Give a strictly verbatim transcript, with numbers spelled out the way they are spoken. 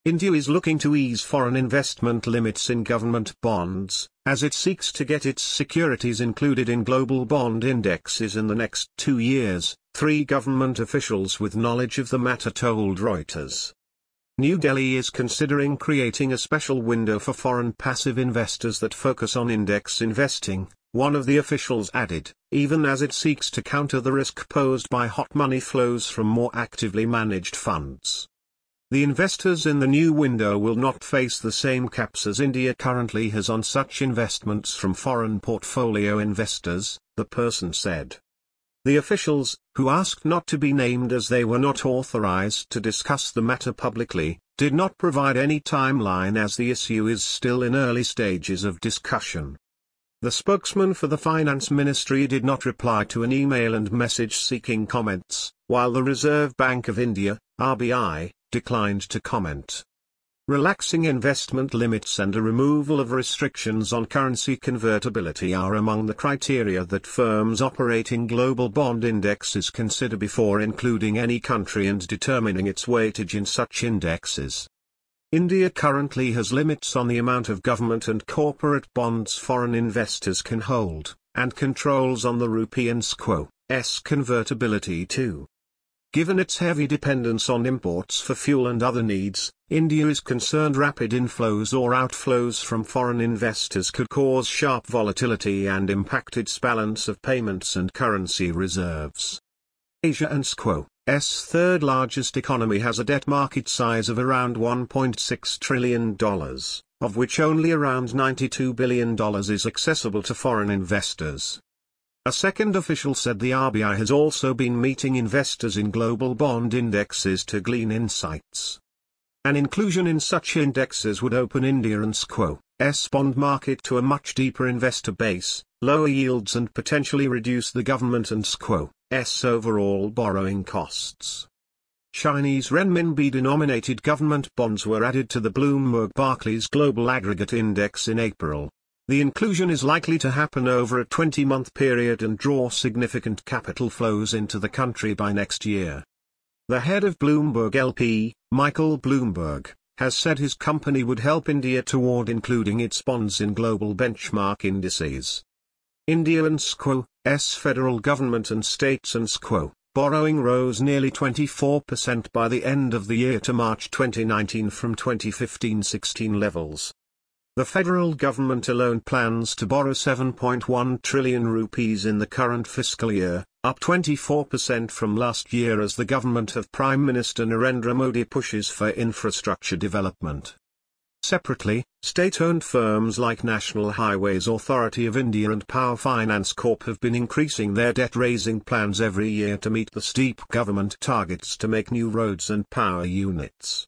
India is looking to ease foreign investment limits in government bonds, as it seeks to get its securities included in global bond indexes in the next two years, three government officials with knowledge of the matter told Reuters. New Delhi is considering creating a special window for foreign passive investors that focus on index investing, one of the officials added, even as it seeks to counter the risk posed by hot money flows from more actively managed funds. The investors in the new window will not face the same caps as India currently has on such investments from foreign portfolio investors, the person said. The officials, who asked not to be named as they were not authorized to discuss the matter publicly, did not provide any timeline as the issue is still in early stages of discussion. The spokesman for the Finance Ministry did not reply to an email and message seeking comments, while the Reserve Bank of India, R B I, declined to comment. Relaxing investment limits and a removal of restrictions on currency convertibility are among the criteria that firms operating global bond indexes consider before including any country and determining its weightage in such indexes. India currently has limits on the amount of government and corporate bonds foreign investors can hold, and controls on the rupee and squo's convertibility too. Given its heavy dependence on imports for fuel and other needs, India is concerned rapid inflows or outflows from foreign investors could cause sharp volatility and impact its balance of payments and currency reserves. Asia and squo's third largest economy has a debt market size of around one point six trillion dollars, of which only around ninety-two billion dollars is accessible to foreign investors. A second official said the R B I has also been meeting investors in global bond indexes to glean insights. An inclusion in such indexes would open India and squo's bond market to a much deeper investor base, lower yields and potentially reduce the government and squo's overall borrowing costs. Chinese renminbi-denominated government bonds were added to the Bloomberg Barclays Global Aggregate Index in April. The inclusion is likely to happen over a twenty-month period and draw significant capital flows into the country by next year. The head of Bloomberg L P, Michael Bloomberg, has said his company would help India toward including its bonds in global benchmark indices. India and squo's federal government and states and squo borrowing rose nearly twenty-four percent by the end of the year to March twenty nineteen from twenty fifteen sixteen levels. The federal government alone plans to borrow seven point one trillion rupees in the current fiscal year, up twenty-four percent from last year as the government of Prime Minister Narendra Modi pushes for infrastructure development. Separately, state-owned firms like National Highways Authority of India and Power Finance Corp have been increasing their debt-raising plans every year to meet the steep government targets to make new roads and power units.